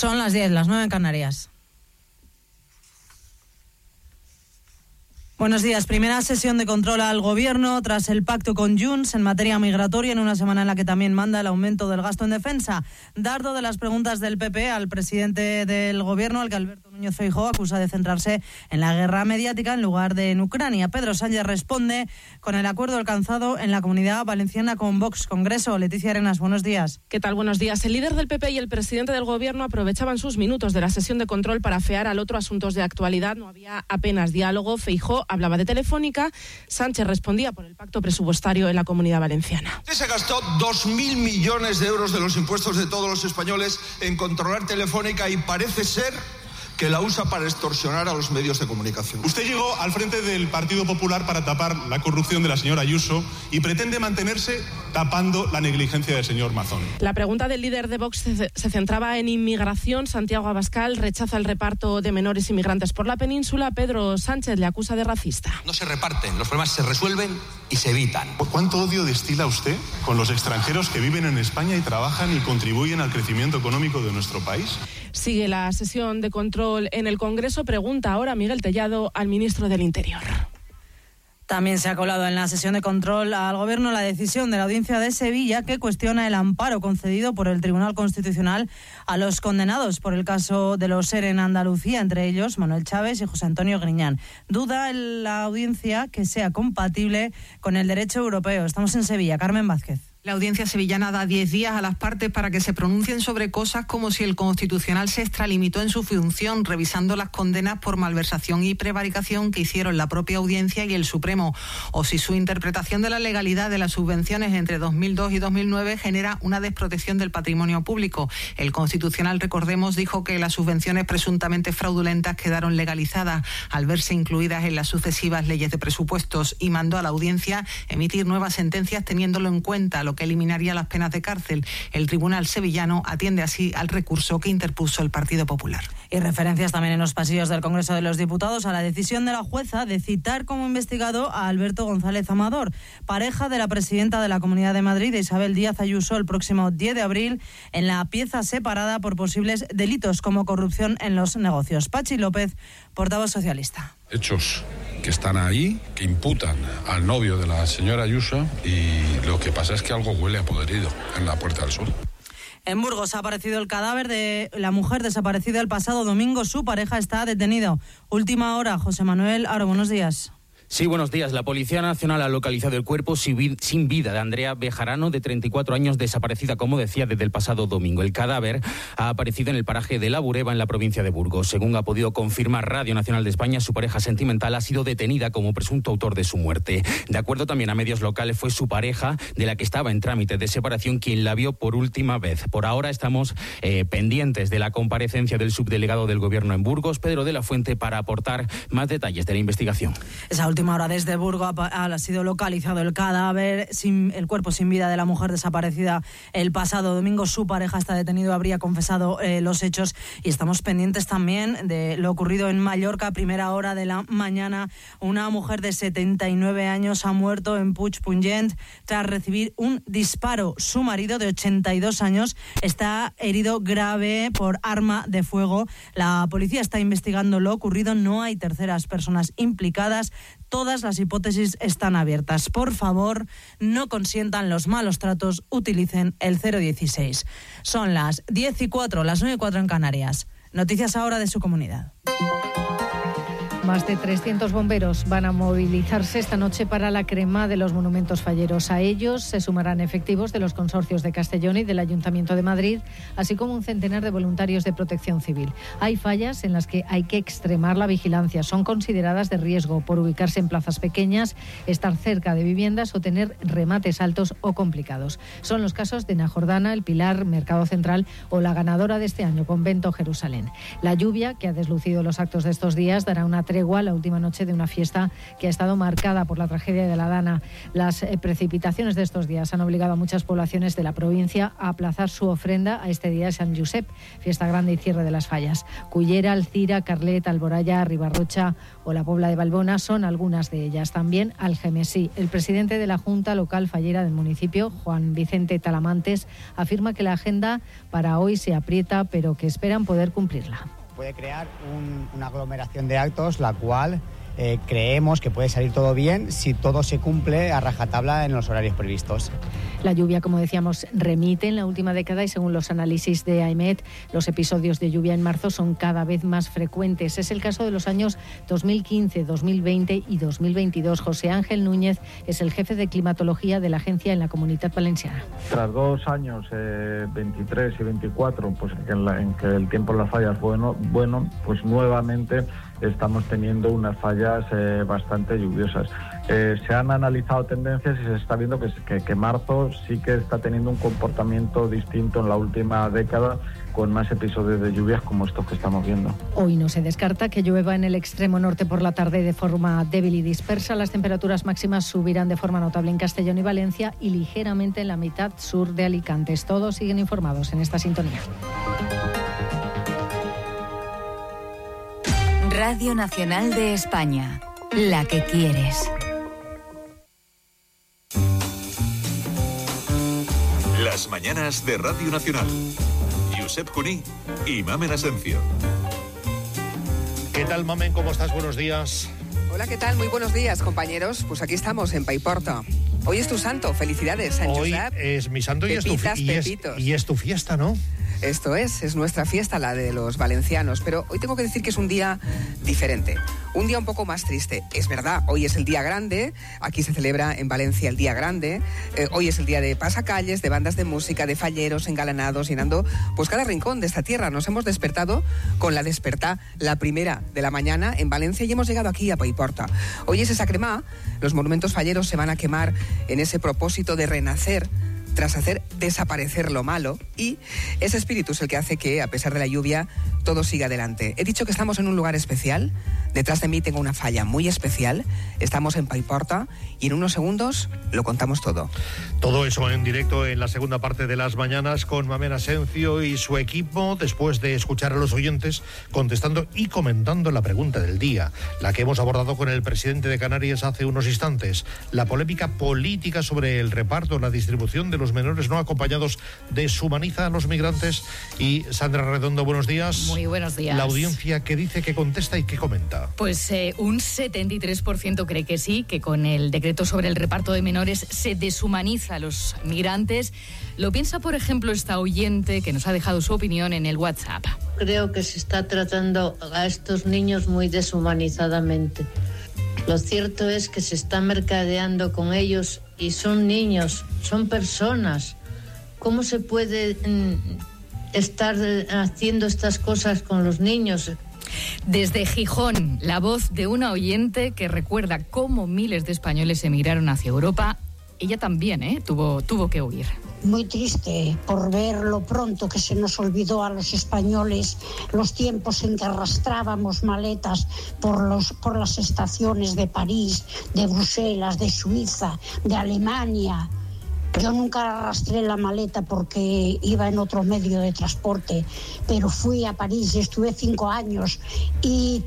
Son las 10, las 9 en Canarias. Buenos días. Primera sesión de control al Gobierno tras el pacto con Junts en materia migratoria, en una semana en la que también manda el aumento del gasto en defensa. Dardo de las preguntas del PP al presidente del Gobierno, al que Alberto Núñez Feijóo acusa de centrarse en la guerra mediática en lugar de en Ucrania. Pedro Sánchez responde con el acuerdo alcanzado en la Comunidad Valenciana con Vox. Congreso. Leticia Arenas, buenos días. ¿Qué tal? Buenos días. El líder del PP y el presidente del Gobierno aprovechaban sus minutos de la sesión de control para afear al otro asuntos de actualidad. No había apenas diálogo. Feijóo hablaba de Telefónica, Sánchez respondía por el pacto presupuestario en la Comunidad Valenciana. Se gastó 2.000 millones de euros de los impuestos de todos los españoles en controlar Telefónica y parece ser que la usa para extorsionar a los medios de comunicación. Usted llegó al frente del Partido Popular para tapar la corrupción de la señora Ayuso y pretende mantenerse tapando la negligencia del señor Mazón. La pregunta del líder de Vox se centraba en inmigración. Santiago Abascal rechaza el reparto de menores inmigrantes por la península. Pedro Sánchez le acusa de racista. No se reparten, los problemas se resuelven y se evitan. ¿Cuánto odio destila usted con los extranjeros que viven en España y trabajan y contribuyen al crecimiento económico de nuestro país? Sigue la sesión de control en el Congreso. Pregunta ahora Miguel Tellado al ministro del Interior. También se ha colado en la sesión de control al Gobierno la decisión de la Audiencia de Sevilla que cuestiona el amparo concedido por el Tribunal Constitucional a los condenados por el caso de los ERE en Andalucía, entre ellos Manuel Chávez y José Antonio Griñán. Duda en la Audiencia que sea compatible con el derecho europeo. Estamos en Sevilla. Carmen Vázquez. La audiencia sevillana da 10 días a las partes para que se pronuncien sobre cosas como si el Constitucional se extralimitó en su función, revisando las condenas por malversación y prevaricación que hicieron la propia audiencia y el Supremo, o si su interpretación de la legalidad de las subvenciones entre 2002 y 2009 genera una desprotección del patrimonio público. El Constitucional, recordemos, dijo que las subvenciones presuntamente fraudulentas quedaron legalizadas al verse incluidas en las sucesivas leyes de presupuestos y mandó a la audiencia emitir nuevas sentencias teniéndolo en cuenta, lo que eliminaría las penas de cárcel. El tribunal sevillano atiende así al recurso que interpuso el Partido Popular. Y referencias también en los pasillos del Congreso de los Diputados a la decisión de la jueza de citar como investigado a Alberto González Amador, pareja de la presidenta de la Comunidad de Madrid, Isabel Díaz Ayuso, el próximo 10 de abril en la pieza separada por posibles delitos como corrupción en los negocios. Pachi López, portavoz socialista. Hechos que están ahí, que imputan al novio de la señora Ayuso, y lo que pasa es que algo huele a podrido en la Puerta del Sol. En Burgos ha aparecido el cadáver de la mujer desaparecida el pasado domingo. Su pareja está detenido. Última hora, José Manuel Aro, buenos días. Sí, buenos días. La Policía Nacional ha localizado el cuerpo sin vida de Andrea Bejarano, de 34 años, desaparecida, como decía, desde el pasado domingo. El cadáver ha aparecido en el paraje de La Bureba, en la provincia de Burgos. Según ha podido confirmar Radio Nacional de España, su pareja sentimental ha sido detenida como presunto autor de su muerte. De acuerdo también a medios locales, fue su pareja, de la que estaba en trámite de separación, quien la vio por última vez. Por ahora estamos pendientes de la comparecencia del subdelegado del Gobierno en Burgos, Pedro de la Fuente, para aportar más detalles de la investigación. Esa última hora desde Burgos ha sido localizado el cadáver, el cuerpo sin vida de la mujer desaparecida el pasado domingo. Su pareja está detenido, habría confesado los hechos, y estamos pendientes también de lo ocurrido en Mallorca. A primera hora de la mañana, una mujer de 79 años ha muerto en Puigpunyent tras recibir un disparo. Su marido, de 82 años, está herido grave por arma de fuego. La policía está investigando lo ocurrido. No hay terceras personas implicadas. Todas las hipótesis están abiertas. Por favor, no consientan los malos tratos, utilicen el 016. Son las 10:04, las 9:04 en Canarias. Noticias ahora de su comunidad. Más de 300 bomberos van a movilizarse esta noche para la crema de los monumentos falleros. A ellos se sumarán efectivos de los consorcios de Castellón y del Ayuntamiento de Madrid, así como un centenar de voluntarios de protección civil. Hay fallas en las que hay que extremar la vigilancia. Son consideradas de riesgo por ubicarse en plazas pequeñas, estar cerca de viviendas o tener remates altos o complicados. Son los casos de Najordana, El Pilar, Mercado Central o la ganadora de este año, Convento Jerusalén. La lluvia, que ha deslucido los actos de estos días, dará una tregua tregua la última noche de una fiesta que ha estado marcada por la tragedia de la Dana. Las precipitaciones de estos días han obligado a muchas poblaciones de la provincia a aplazar su ofrenda a este día de Sant Josep, fiesta grande y cierre de las fallas. Cullera, Alcira, Carlet, Alboraya, Ribarrocha o la Pobla de Balbona son algunas de ellas. También Algemesí. El presidente de la Junta Local Fallera del municipio, Juan Vicente Talamantes, afirma que la agenda para hoy se aprieta, pero que esperan poder cumplirla. Puede crear una aglomeración de actos, la cual creemos que puede salir todo bien si todo se cumple a rajatabla en los horarios previstos. La lluvia, como decíamos, remite en la última década y según los análisis de AEMET, los episodios de lluvia en marzo son cada vez más frecuentes. Es el caso de los años 2015, 2020 y 2022. José Ángel Núñez es el jefe de climatología de la agencia en la Comunitat Valenciana. Tras 2 años, 23 y 24, pues en que el tiempo en las fallas fue bueno, pues nuevamente estamos teniendo unas fallas bastante lluviosas. Se han analizado tendencias y se está viendo que marzo sí que está teniendo un comportamiento distinto en la última década, con más episodios de lluvias como estos que estamos viendo. Hoy no se descarta que llueva en el extremo norte por la tarde de forma débil y dispersa. Las temperaturas máximas subirán de forma notable en Castellón y Valencia y ligeramente en la mitad sur de Alicante. Todos siguen informados en esta sintonía. Radio Nacional de España, la que quieres. Las mañanas de Radio Nacional. Josep Cuní y Mamen Asencio. ¿Qué tal, Mamen? ¿Cómo estás? Buenos días. Hola, ¿qué tal? Muy buenos días, compañeros. Pues aquí estamos, en Paiporta. Hoy es tu santo. Felicidades, Sant Josep. Hoy es mi santo y Pepitos. Y es tu fiesta, ¿no? Esto es nuestra fiesta, la de los valencianos. Pero hoy tengo que decir que es un día diferente, un día un poco más triste. Es verdad, hoy es el día grande, aquí se celebra en Valencia el día grande. Hoy es el día de pasacalles, de bandas de música, de falleros engalanados, llenando pues cada rincón de esta tierra. Nos hemos despertado con la despertá, la primera de la mañana en Valencia, y hemos llegado aquí a Paiporta. Hoy es esa cremá, los monumentos falleros se van a quemar en ese propósito de renacer tras hacer desaparecer lo malo, y ese espíritu es el que hace que, a pesar de la lluvia, todo siga adelante. He dicho que estamos en un lugar especial. Detrás de mí tengo una falla muy especial. Estamos en Paiporta y en unos segundos lo contamos todo. Todo eso en directo en la segunda parte de las mañanas con Mamen Asencio y su equipo, después de escuchar a los oyentes contestando y comentando la pregunta del día, la que hemos abordado con el presidente de Canarias hace unos instantes, la polémica política sobre el reparto, la distribución de los menores no acompañados deshumaniza a los migrantes. Y Sandra Redondo, buenos días. Muy buenos días. La audiencia, ¿qué dice, qué contesta y qué comenta? Pues un 73% cree que sí, que con el decreto sobre el reparto de menores se deshumaniza a los migrantes. Lo piensa, por ejemplo, esta oyente que nos ha dejado su opinión en el WhatsApp. Creo que se está tratando a estos niños muy deshumanizadamente. Lo cierto es que se está mercadeando con ellos y son niños, son personas. ¿Cómo se puede estar haciendo estas cosas con los niños? Desde Gijón, la voz de una oyente que recuerda cómo miles de españoles emigraron hacia Europa. Ella también tuvo que huir. Muy triste por ver lo pronto que se nos olvidó a los españoles los tiempos en que arrastrábamos maletas por las estaciones de París, de Bruselas, de Suiza, de Alemania. Yo nunca arrastré la maleta porque iba en otro medio de transporte, pero fui a París y estuve 5 años y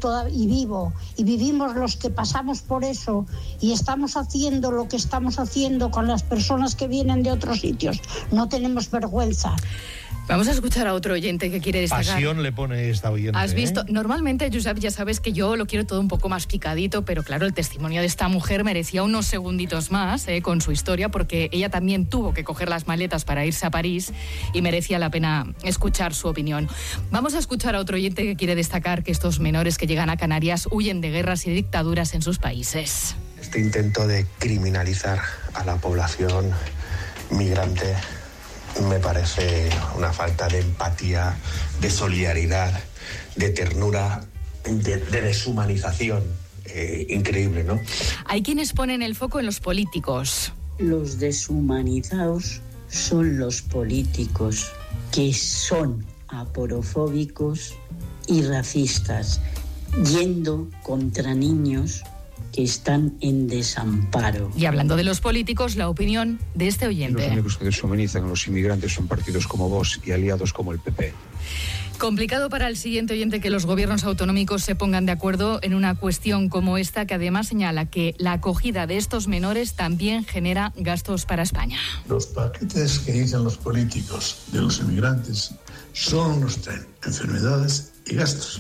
vivimos los que pasamos por eso y estamos haciendo lo que estamos haciendo con las personas que vienen de otros sitios. No tenemos vergüenza. Vamos a escuchar a otro oyente que quiere destacar. Pasión le pone esta oyente. ¿Has visto? Normalmente, Josep, ya sabes que yo lo quiero todo un poco más picadito, pero claro, el testimonio de esta mujer merecía unos segunditos más con su historia, porque ella también tuvo que coger las maletas para irse a París y merecía la pena escuchar su opinión. Vamos a escuchar a otro oyente que quiere destacar que estos menores que llegan a Canarias huyen de guerras y dictaduras en sus países. Este intento de criminalizar a la población migrante me parece una falta de empatía, de solidaridad, de ternura, de deshumanización increíble, ¿no? Hay quienes ponen el foco en los políticos. Los deshumanizados son los políticos, que son aporofóbicos y racistas. yendo contra niños que están en desamparo. Y hablando de los políticos, la opinión de este oyente. Los únicos que deshumanizan a los inmigrantes son partidos como Vox y aliados como el PP. Complicado para el siguiente oyente que los gobiernos autonómicos se pongan de acuerdo en una cuestión como esta, que además señala que la acogida de estos menores también genera gastos para España. Los paquetes que dicen los políticos de los inmigrantes solo nos traen enfermedades y gastos.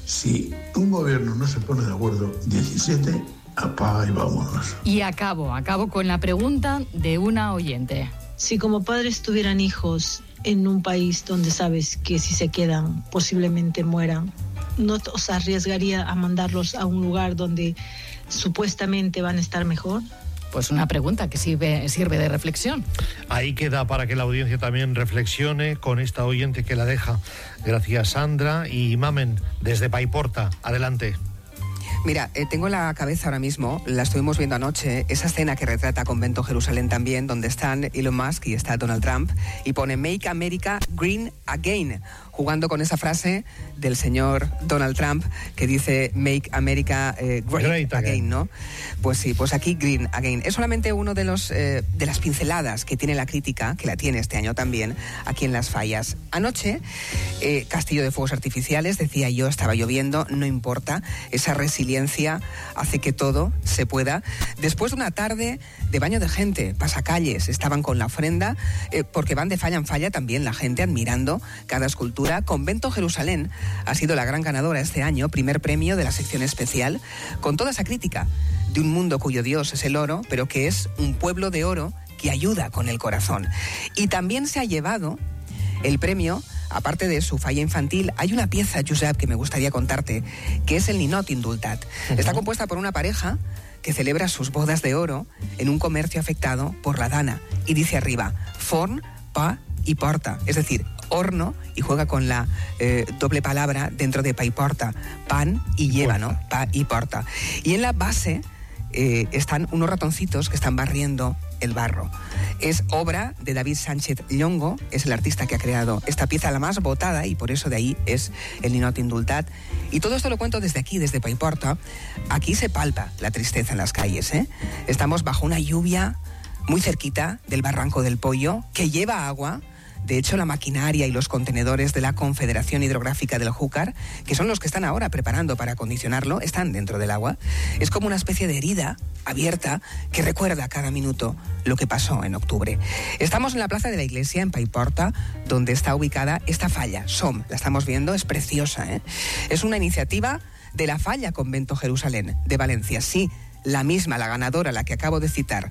Si un gobierno no se pone de acuerdo, 17, apaga y vámonos. Y acabo con la pregunta de una oyente. Si como padres tuvieran hijos en un país donde sabes que si se quedan posiblemente mueran, ¿no os arriesgaría a mandarlos a un lugar donde supuestamente van a estar mejor? Pues una pregunta que sirve de reflexión. Ahí queda para que la audiencia también reflexione con esta oyente que la deja. Gracias, Sandra. Y Mamen, desde Paiporta, adelante. Mira, tengo en la cabeza ahora mismo, la estuvimos viendo anoche, esa escena que retrata Convento Jerusalén también, donde están Elon Musk y está Donald Trump, y pone Make America Green Again, jugando con esa frase del señor Donald Trump que dice Make America Great Again, ¿no? Pues sí, pues aquí Green Again. Es solamente uno de las pinceladas que tiene la crítica, que la tiene este año también, aquí en Las Fallas. Anoche, castillo de fuegos artificiales, decía yo, estaba lloviendo, no importa, esa resiliencia hace que todo se pueda. Después de una tarde de baño de gente, pasacalles, estaban con la ofrenda, porque van de falla en falla también la gente admirando cada escultura. Convento Jerusalén ha sido la gran ganadora este año, primer premio de la sección especial, con toda esa crítica de un mundo cuyo Dios es el oro, pero que es un pueblo de oro que ayuda con el corazón. Y también se ha llevado el premio, aparte de su falla infantil, hay una pieza, Josep, que me gustaría contarte, que es el Ninot Indultat. Está compuesta por una pareja que celebra sus bodas de oro en un comercio afectado por la Dana. Y dice arriba, forn, pa y porta, es decir, horno, y juega con la doble palabra dentro de pa y porta, pan y lleva, ¿no? Pa y porta. Y en la base están unos ratoncitos que están barriendo el barro. Es obra de David Sánchez Llongo, es el artista que ha creado esta pieza, la más votada, y por eso de ahí es el Ninot Indultat. Y todo esto lo cuento desde aquí, desde Paiporta. Aquí se palpa la tristeza en las calles, ¿eh? Estamos bajo una lluvia muy cerquita del Barranco del Pollo, que lleva agua. De hecho, la maquinaria y los contenedores de la Confederación Hidrográfica del Júcar, que son los que están ahora preparando para acondicionarlo, están dentro del agua. Es como una especie de herida abierta que recuerda cada minuto lo que pasó en octubre. Estamos en la plaza de la iglesia, en Paiporta, donde está ubicada esta falla, SOM. La estamos viendo, es preciosa, ¿eh? Es una iniciativa de la falla Convento Jerusalén de Valencia, sí. La misma, la ganadora, la que acabo de citar.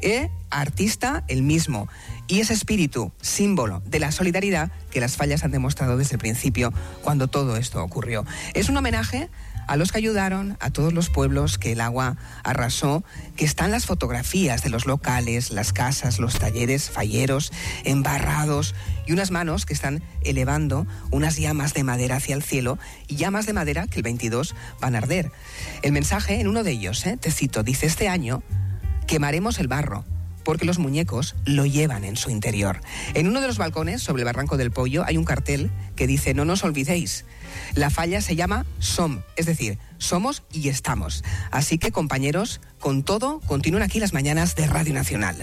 Artista, el mismo. Y ese espíritu, símbolo de la solidaridad que las fallas han demostrado desde el principio, cuando todo esto ocurrió. Es un homenaje a los que ayudaron, a todos los pueblos que el agua arrasó, que están las fotografías de los locales, las casas, los talleres falleros, embarrados, y unas manos que están elevando unas llamas de madera hacia el cielo, y llamas de madera que el 22 van a arder. El mensaje en uno de ellos, te cito, dice: este año quemaremos el barro, porque los muñecos lo llevan en su interior. En uno de los balcones, sobre el Barranco del Pollo, hay un cartel que dice: no nos olvidéis. La falla se llama SOM, es decir, somos y estamos. Así que, compañeros, con todo, continúen aquí las mañanas de Radio Nacional.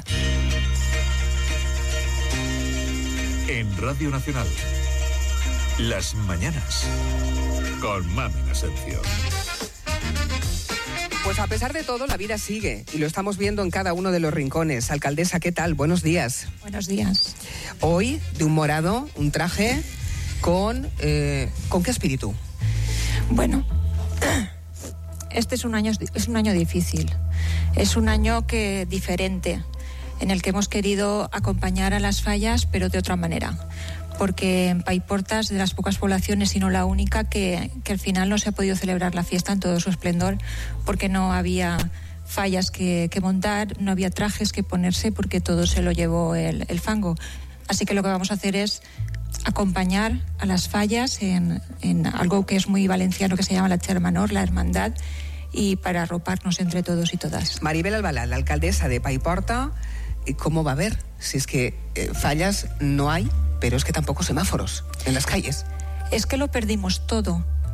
En Radio Nacional, las mañanas, con Mamen Asencio. Pues a pesar de todo, la vida sigue y lo estamos viendo en cada uno de los rincones. Alcaldesa, ¿qué tal? Buenos días. Buenos días. Hoy, de un morado, un traje con qué espíritu. Bueno, este es un año difícil. Es un año diferente, en el que hemos querido acompañar a las fallas, pero de otra manera. Porque en Paiporta es de las pocas poblaciones, si no la única, que al final no se ha podido celebrar la fiesta en todo su esplendor, porque no había fallas que montar, no había trajes que ponerse, porque todo se lo llevó el fango. Así que lo que vamos a hacer es acompañar a las fallas en algo que es muy valenciano, que se llama la Chermanor, la hermandad, y para arroparnos entre todos y todas. Maribel Albalá, la alcaldesa de Paiporta, ¿cómo va a haber? Si es que fallas no hay, pero es que tampoco semáforos en las calles. Es que lo perdimos todo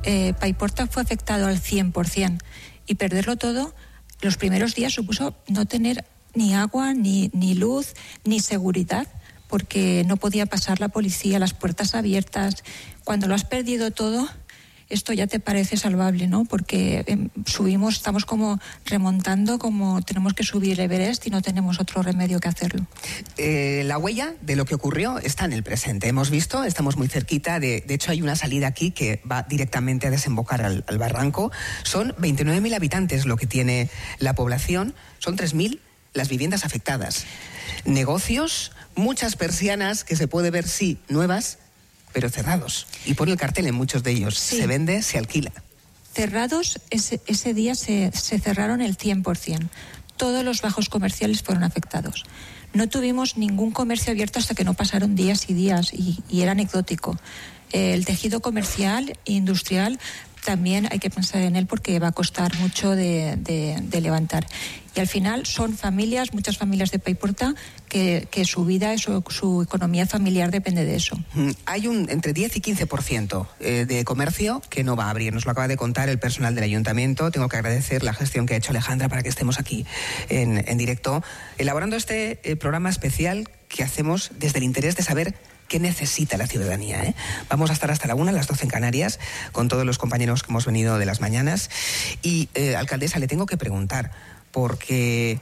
Paiporta fue afectado al 100%, y perderlo todo, los primeros días supuso no tener ni agua, ni luz, ni seguridad, porque no podía pasar la policía, las puertas abiertas. Cuando lo has perdido todo, esto ya te parece salvable, ¿no? Porque estamos como remontando, como tenemos que subir el Everest y no tenemos otro remedio que hacerlo. La huella de lo que ocurrió está en el presente. Hemos visto, estamos muy cerquita, de hecho hay una salida aquí que va directamente a desembocar al barranco. Son 29.000 habitantes lo que tiene la población, son 3.000 las viviendas afectadas. Negocios, muchas persianas que se puede ver, sí, nuevas, pero cerrados. Y pone el cartel en muchos de ellos. Sí. Se vende, se alquila. Cerrados, ese día se cerraron el 100%. Todos los bajos comerciales fueron afectados. No tuvimos ningún comercio abierto hasta que no pasaron días y días, y era anecdótico. El tejido comercial e industrial también hay que pensar en él porque va a costar mucho de levantar. Y al final son familias, muchas familias de Paiporta, que su vida y su economía familiar depende de eso. Hay entre 10 y 15% de comercio que no va a abrir. Nos lo acaba de contar el personal del ayuntamiento. Tengo que agradecer la gestión que ha hecho Alejandra para que estemos aquí en directo, elaborando este programa especial que hacemos desde el interés de saber qué necesita la ciudadanía. Vamos a estar hasta la 1, las 12 en Canarias, con todos los compañeros que hemos venido de las mañanas. Y, alcaldesa, le tengo que preguntar, porque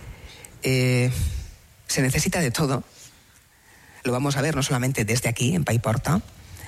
se necesita de todo. Lo vamos a ver no solamente desde aquí, en Paiporta.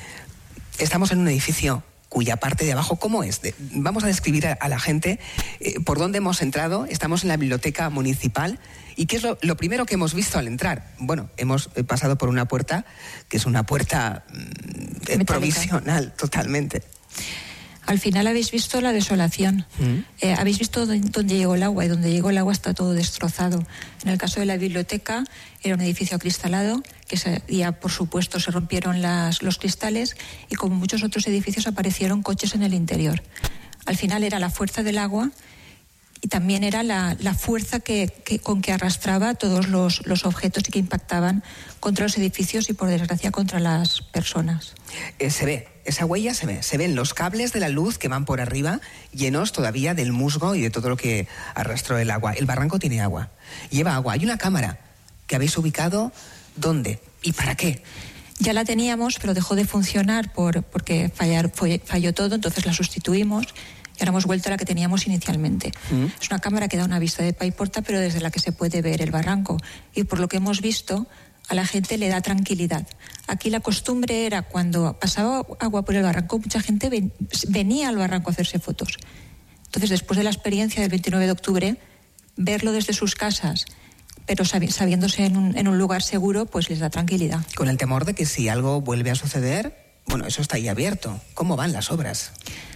Estamos en un edificio cuya parte de abajo, ¿cómo es? Vamos a describir a la gente por dónde hemos entrado. Estamos en la biblioteca municipal. ¿Y qué es lo primero que hemos visto al entrar? Bueno, hemos pasado por una puerta que es una puerta provisional, totalmente. Al final habéis visto la desolación. Habéis visto dónde llegó el agua, y donde llegó el agua está todo destrozado. En el caso de la biblioteca, era un edificio acristalado, que ya por supuesto se rompieron los cristales, y como muchos otros edificios aparecieron coches en el interior. Al final era la fuerza del agua, y también era la fuerza con que arrastraba todos los objetos y que impactaban contra los edificios y, por desgracia, contra las personas. Se ve, esa huella se ven los cables de la luz que van por arriba, llenos todavía del musgo y de todo lo que arrastró el agua. El barranco tiene agua, lleva agua. Hay una cámara que habéis ubicado, ¿dónde y para qué? Ya la teníamos, pero dejó de funcionar porque falló todo, entonces la sustituimos. Y ahora hemos vuelto a la que teníamos inicialmente. Es una cámara que da una vista de Paiporta, pero desde la que se puede ver el barranco. Y por lo que hemos visto, a la gente le da tranquilidad. Aquí la costumbre era, cuando pasaba agua por el barranco, mucha gente venía al barranco a hacerse fotos. Entonces, después de la experiencia del 29 de octubre, verlo desde sus casas, pero sabiéndose en un lugar seguro, pues les da tranquilidad. Con el temor de que si algo vuelve a suceder, bueno, eso está ahí abierto. ¿Cómo van las obras?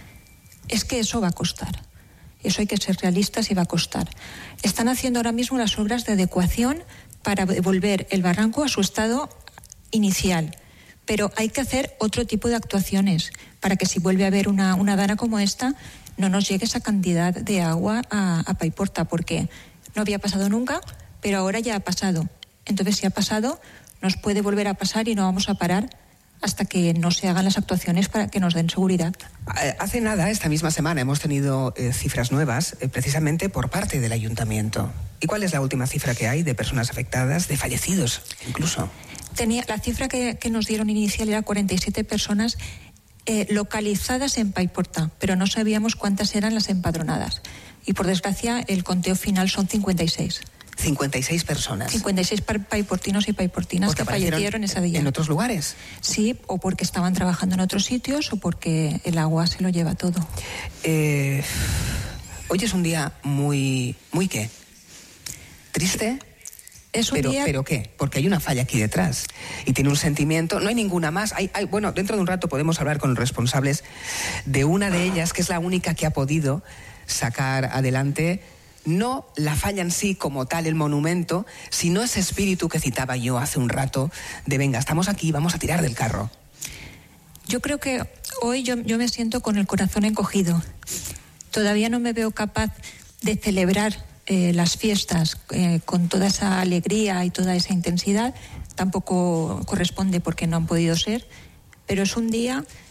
Es que eso va a costar. Eso hay que ser realistas y va a costar. Están haciendo ahora mismo las obras de adecuación para devolver el barranco a su estado inicial. Pero hay que hacer otro tipo de actuaciones para que, si vuelve a haber una dana como esta, no nos llegue esa cantidad de agua a Paiporta, porque no había pasado nunca, pero ahora ya ha pasado. Entonces, si ha pasado, nos puede volver a pasar y no vamos a parar hasta que no se hagan las actuaciones para que nos den seguridad. Hace nada, esta misma semana, hemos tenido cifras nuevas, precisamente por parte del ayuntamiento. ¿Y cuál es la última cifra que hay de personas afectadas, de fallecidos incluso? La cifra que nos dieron inicial era 47 personas localizadas en Paiporta, pero no sabíamos cuántas eran las empadronadas. Y por desgracia, el conteo final son 56. 56 personas. 56 paiportinos y paiportinas porque que fallecieron ese día. ¿En otros lugares? Sí, o porque estaban trabajando en otros sitios o porque el agua se lo lleva todo. Hoy es un día muy ¿qué? ¿Triste? Es un día... ¿Pero qué? Porque hay una falla aquí detrás y tiene un sentimiento. No hay ninguna más. Bueno, dentro de un rato podemos hablar con los responsables de una de ellas, que es la única que ha podido sacar adelante no la falla en sí como tal, el monumento, sino ese espíritu que citaba yo hace un rato de venga, estamos aquí, vamos a tirar del carro. Yo creo que hoy yo me siento con el corazón encogido. Todavía no me veo capaz de celebrar las fiestas con toda esa alegría y toda esa intensidad. Tampoco corresponde porque no han podido ser, pero es un día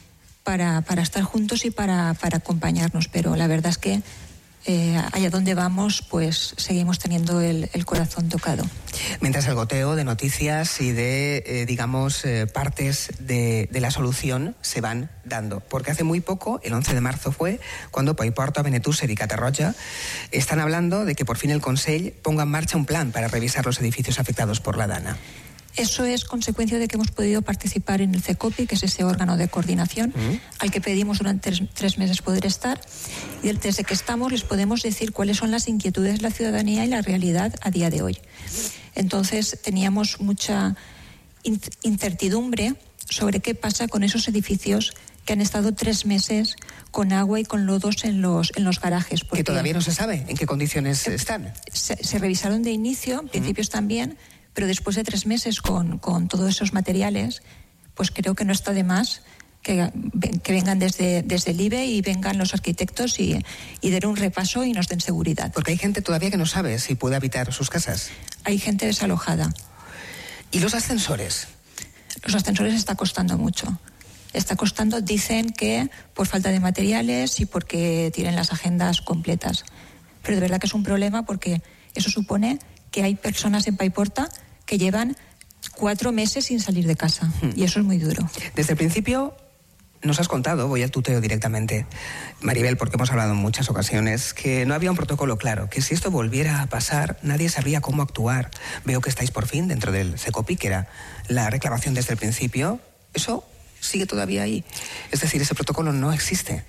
para estar juntos y para acompañarnos. Pero la verdad es que allá donde vamos, pues seguimos teniendo el corazón tocado. Mientras el goteo de noticias y de, partes de la solución se van dando. Porque hace muy poco, el 11 de marzo fue, cuando Paiporta, Benetússer y Catarroja están hablando de que por fin el Consell ponga en marcha un plan para revisar los edificios afectados por la Dana. Eso es consecuencia de que hemos podido participar en el CECOPI, que es ese órgano de coordinación al que pedimos durante 3 meses poder estar. Y desde que estamos les podemos decir cuáles son las inquietudes de la ciudadanía y la realidad a día de hoy. Entonces teníamos mucha incertidumbre sobre qué pasa con esos edificios que han estado 3 meses con agua y con lodos en los garajes. Que todavía no se sabe en qué condiciones están. Se revisaron de inicio, en principios también, pero después de 3 meses con todos esos materiales, pues creo que no está de más que vengan desde el IBE y vengan los arquitectos y den un repaso y nos den seguridad. Porque hay gente todavía que no sabe si puede habitar sus casas. Hay gente desalojada. ¿Y los ascensores? Los ascensores está costando mucho. Está costando, dicen que por falta de materiales y porque tienen las agendas completas. Pero de verdad que es un problema porque eso supone que hay personas en Paiporta que llevan 4 meses sin salir de casa. Y eso es muy duro. Desde el principio nos has contado, voy al tuteo directamente, Maribel, porque hemos hablado en muchas ocasiones, que no había un protocolo claro, que si esto volviera a pasar, nadie sabría cómo actuar. Veo que estáis por fin dentro del CECOPI, que era la reclamación desde el principio. Eso sigue todavía ahí. Es decir, ese protocolo no existe.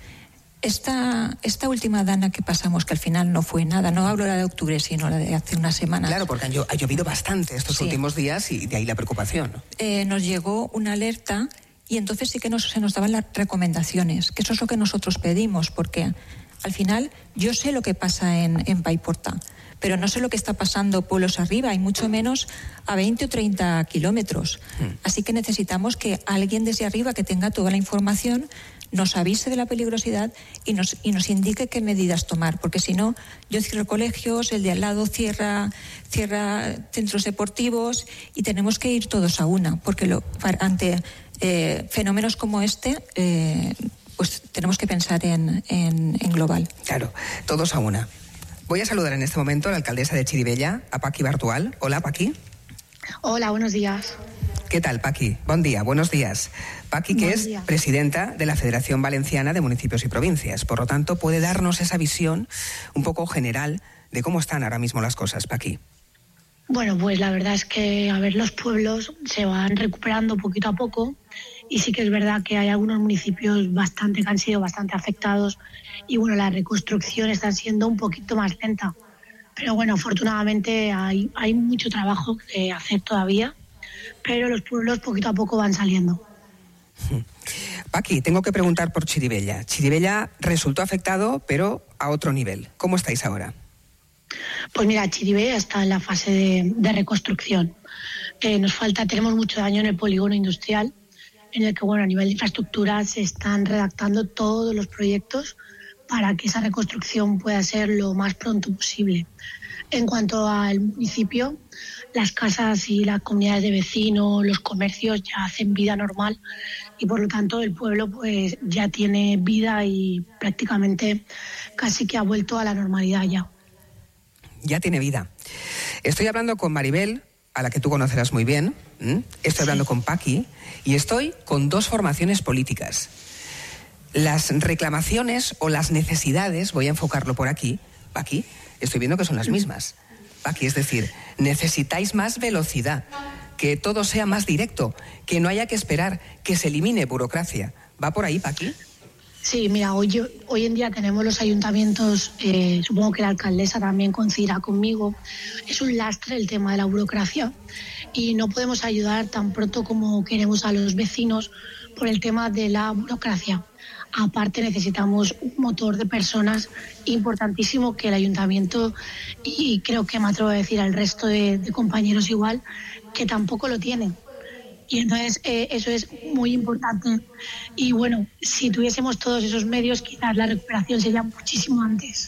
Esta última Dana que pasamos, que al final no fue nada, no hablo la de octubre, sino la de hace unas semanas. Claro, porque ha llovido bastante estos últimos días y de ahí la preocupación. Nos llegó una alerta y entonces sí que se nos daban las recomendaciones, que eso es lo que nosotros pedimos, porque al final yo sé lo que pasa en Paiporta, pero no sé lo que está pasando pueblos arriba y mucho menos a 20 o 30 kilómetros. Así que necesitamos que alguien desde arriba que tenga toda la información nos avise de la peligrosidad y nos indique qué medidas tomar, porque si no, yo cierro colegios, el de al lado cierra centros deportivos y tenemos que ir todos a una, porque ante fenómenos como este, pues tenemos que pensar en global. Claro, todos a una. Voy a saludar en este momento a la alcaldesa de Chirivella, a Paqui Bartual. Hola, Paqui. Hola, buenos días. ¿Qué tal, Paqui? Buen día, buenos días. Paqui, que es presidenta de la Federación Valenciana de Municipios y Provincias. Por lo tanto, puede darnos esa visión un poco general de cómo están ahora mismo las cosas, Paqui. Bueno, pues la verdad es que, los pueblos se van recuperando poquito a poco y sí que es verdad que hay algunos municipios que han sido bastante afectados y bueno, la reconstrucción está siendo un poquito más lenta. Pero bueno, afortunadamente hay mucho trabajo que hacer todavía, pero los pueblos poquito a poco van saliendo. Paqui, tengo que preguntar por Chirivella. Chirivella resultó afectado, pero a otro nivel. ¿Cómo estáis ahora? Pues mira, Chirivella está en la fase de reconstrucción. Tenemos mucho daño en el polígono industrial, en el que a nivel de infraestructura se están redactando todos los proyectos para que esa reconstrucción pueda ser lo más pronto posible. En cuanto al municipio, las casas y las comunidades de vecinos, los comercios ya hacen vida normal y por lo tanto el pueblo pues ya tiene vida y prácticamente casi que ha vuelto a la normalidad ya. Ya tiene vida. Estoy hablando con Maribel, a la que tú conocerás muy bien. Estoy hablando con Paqui y estoy con 2 formaciones políticas. Las reclamaciones o las necesidades, voy a enfocarlo por aquí, Paqui, estoy viendo que son las mismas. Paqui, es decir, necesitáis más velocidad, que todo sea más directo, que no haya que esperar, que se elimine burocracia. ¿Va por ahí, Paqui? Sí, mira, hoy en día tenemos los ayuntamientos, supongo que la alcaldesa también coincidirá conmigo, es un lastre el tema de la burocracia y no podemos ayudar tan pronto como queremos a los vecinos por el tema de la burocracia. Aparte necesitamos un motor de personas importantísimo que el ayuntamiento, y creo que me atrevo a decir al resto de compañeros igual, que tampoco lo tienen. Y entonces eso es muy importante. Y bueno, si tuviésemos todos esos medios, quizás la recuperación sería muchísimo antes.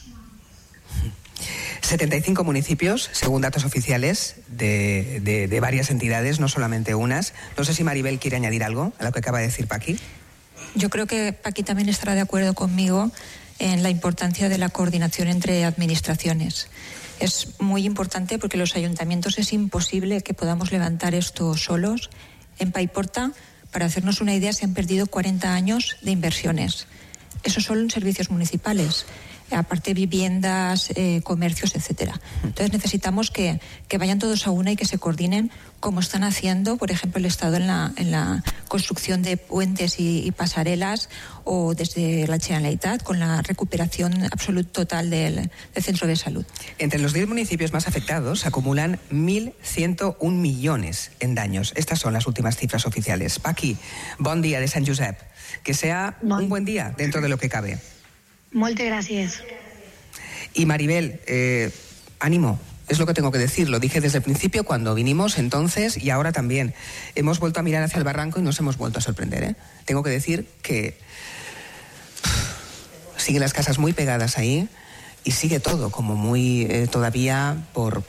75 municipios, según datos oficiales de varias entidades, no solamente unas. No sé si Maribel quiere añadir algo a lo que acaba de decir Paqui. Yo creo que Paqui también estará de acuerdo conmigo en la importancia de la coordinación entre administraciones. Es muy importante porque los ayuntamientos es imposible que podamos levantar esto solos. En Paiporta, para hacernos una idea, se han perdido 40 años de inversiones. Eso solo en servicios municipales. Aparte viviendas, comercios, etcétera. Entonces necesitamos que vayan todos a una y que se coordinen como están haciendo, por ejemplo, el Estado en la construcción de puentes y pasarelas, o desde la Generalitat con la recuperación absoluta total del centro de salud. Entre los 10 municipios más afectados se acumulan 1.101 millones en daños. Estas son las últimas cifras oficiales. Paqui, bon día de Sant Josep. Que sea un buen día dentro de lo que cabe. Moltes gràcies. Y Maribel, ánimo, es lo que tengo que decir. Lo dije desde el principio cuando vinimos entonces y ahora también. Hemos vuelto a mirar hacia el barranco y nos hemos vuelto a sorprender. Tengo que decir que siguen las casas muy pegadas ahí y sigue todo como muy todavía por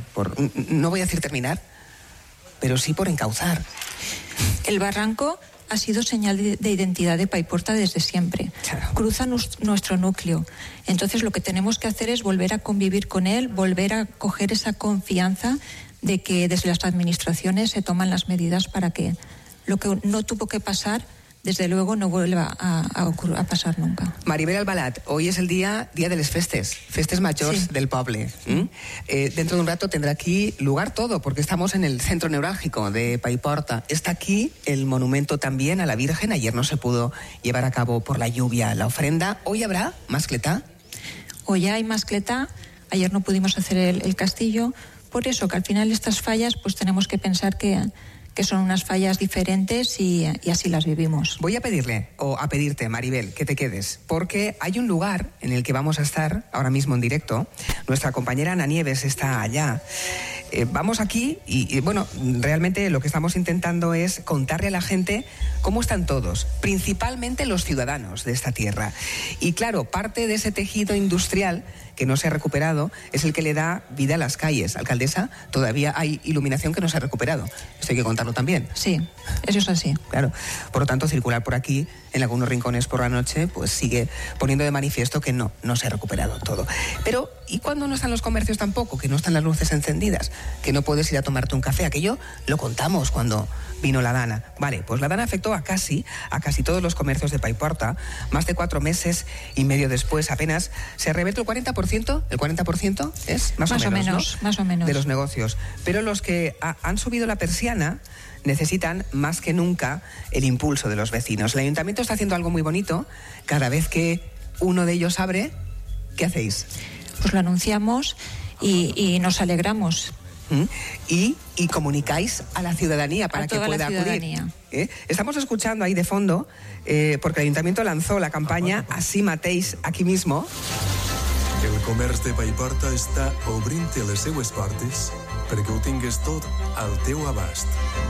no voy a decir terminar, pero sí por encauzar. El barranco ha sido señal de identidad de Paiporta desde siempre. Claro. Cruza nuestro núcleo. Entonces lo que tenemos que hacer es volver a convivir con él, volver a coger esa confianza de que desde las administraciones se toman las medidas para que lo que no tuvo que pasar, desde luego no vuelva a pasar nunca. Maribel Albalat, hoy es el día de les festes majors del poble. Dentro de un rato tendrá aquí lugar todo, porque estamos en el centro neurálgico de Paiporta. Está aquí el monumento también a la Virgen. Ayer no se pudo llevar a cabo por la lluvia la ofrenda. ¿Hoy habrá mascletá? Hoy hay mascletá. Ayer no pudimos hacer el castillo. Por eso que al final estas fallas pues tenemos que pensar que son unas fallas diferentes y así las vivimos. Voy a pedirte, Maribel, que te quedes, porque hay un lugar en el que vamos a estar ahora mismo en directo. Nuestra compañera Ana Nieves está allá. Vamos aquí y bueno, realmente lo que estamos intentando es contarle a la gente cómo están todos, principalmente los ciudadanos de esta tierra. Y claro, parte de ese tejido industrial que no se ha recuperado es el que le da vida a las calles. Alcaldesa, todavía hay iluminación que no se ha recuperado. Esto hay que contarlo también. Sí, eso es así. Claro. Por lo tanto, circular por aquí, en algunos rincones por la noche, pues sigue poniendo de manifiesto que no se ha recuperado todo. Pero, ¿y cuando no están los comercios tampoco? Que no están las luces encendidas, que no puedes ir a tomarte un café. Aquello lo contamos cuando vino la Dana. Vale, pues la Dana afectó a casi todos los comercios de Paiporta. Más de 4 meses y medio después apenas se revertió el 40%. El 40% es más o menos, ¿no? Más o menos. De los negocios. Pero los que han subido la persiana necesitan más que nunca el impulso de los vecinos. El ayuntamiento está haciendo algo muy bonito. Cada vez que uno de ellos abre, ¿qué hacéis? Pues lo anunciamos y nos alegramos. Y comunicáis a la ciudadanía para que pueda acudir. Estamos escuchando ahí de fondo, porque el ayuntamiento lanzó la campaña Así matéis aquí mismo. El comerç de Paiporta està obrint les seues portes perquè ho tingues tot al teu abast.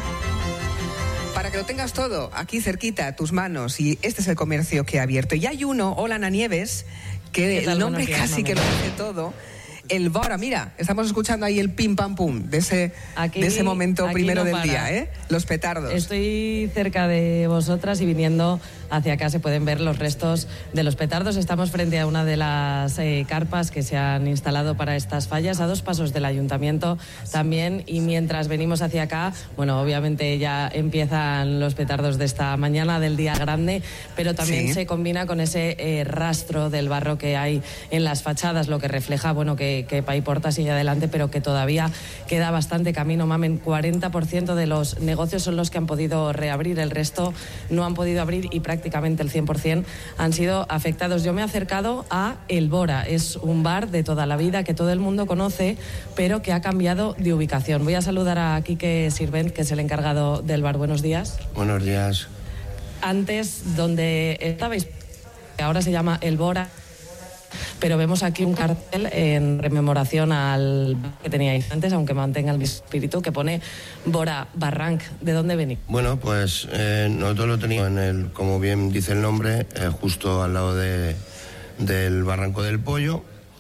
Para que lo tengas todo aquí cerquita, a tus manos, y este es el comercio que ha abierto. Y hay uno, hola Ana Nieves, que el nombre casi que lo hace todo. El Bora, mira, estamos escuchando ahí el pim pam pum de ese momento primero del día, los petardos. Estoy cerca de vosotras y viniendo hacia acá se pueden ver los restos de los petardos. Estamos frente a una de las carpas que se han instalado para estas fallas, a 2 pasos del ayuntamiento también, y mientras venimos hacia acá, bueno, obviamente ya empiezan los petardos de esta mañana del día grande, pero también se combina con ese rastro del barro que hay en las fachadas, lo que refleja, bueno, que Paiporta sigue adelante, pero que todavía queda bastante camino. Mamen, 40% de los negocios son los que han podido reabrir, el resto no han podido abrir y prácticamente el 100% han sido afectados. Yo me he acercado a El Bora, es un bar de toda la vida que todo el mundo conoce, pero que ha cambiado de ubicación. Voy a saludar a Quique Sirvent, que es el encargado del bar. Buenos días. Buenos días. Antes, donde estabais, ahora se llama El Bora, pero vemos aquí un cartel en rememoración al que teníais antes, aunque mantenga el mismo espíritu, que pone Bora Barranc. ¿De dónde venís? Bueno, pues nosotros lo teníamos como bien dice el nombre, justo al lado del Barranco del Pollo.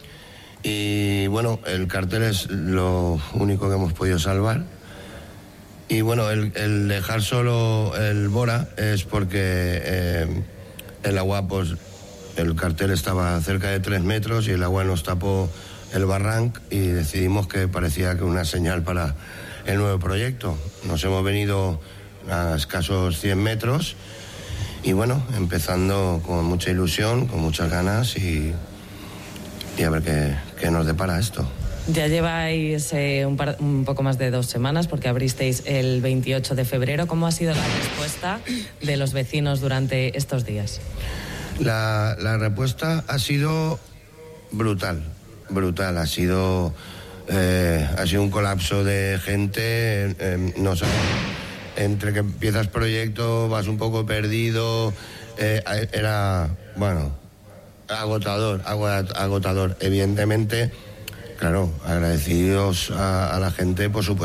Y bueno, el cartel es lo único que hemos podido salvar. Y bueno, el dejar solo el Bora es porque el agua, pues el cartel estaba cerca de 3 metros y el agua nos tapó el barranc y decidimos que parecía que una señal para el nuevo proyecto. Nos hemos venido a escasos 100 metros y bueno, empezando con mucha ilusión, con muchas ganas y a ver qué nos depara esto. Ya lleváis un poco más de 2 semanas porque abristeis el 28 de febrero. ¿Cómo ha sido la respuesta de los vecinos durante estos días? La respuesta ha sido brutal. Ha sido un colapso de gente. No sé, entre que empiezas proyecto, vas un poco perdido. Era, bueno, agotador. Evidentemente, claro, agradecidos a la gente, por supuesto.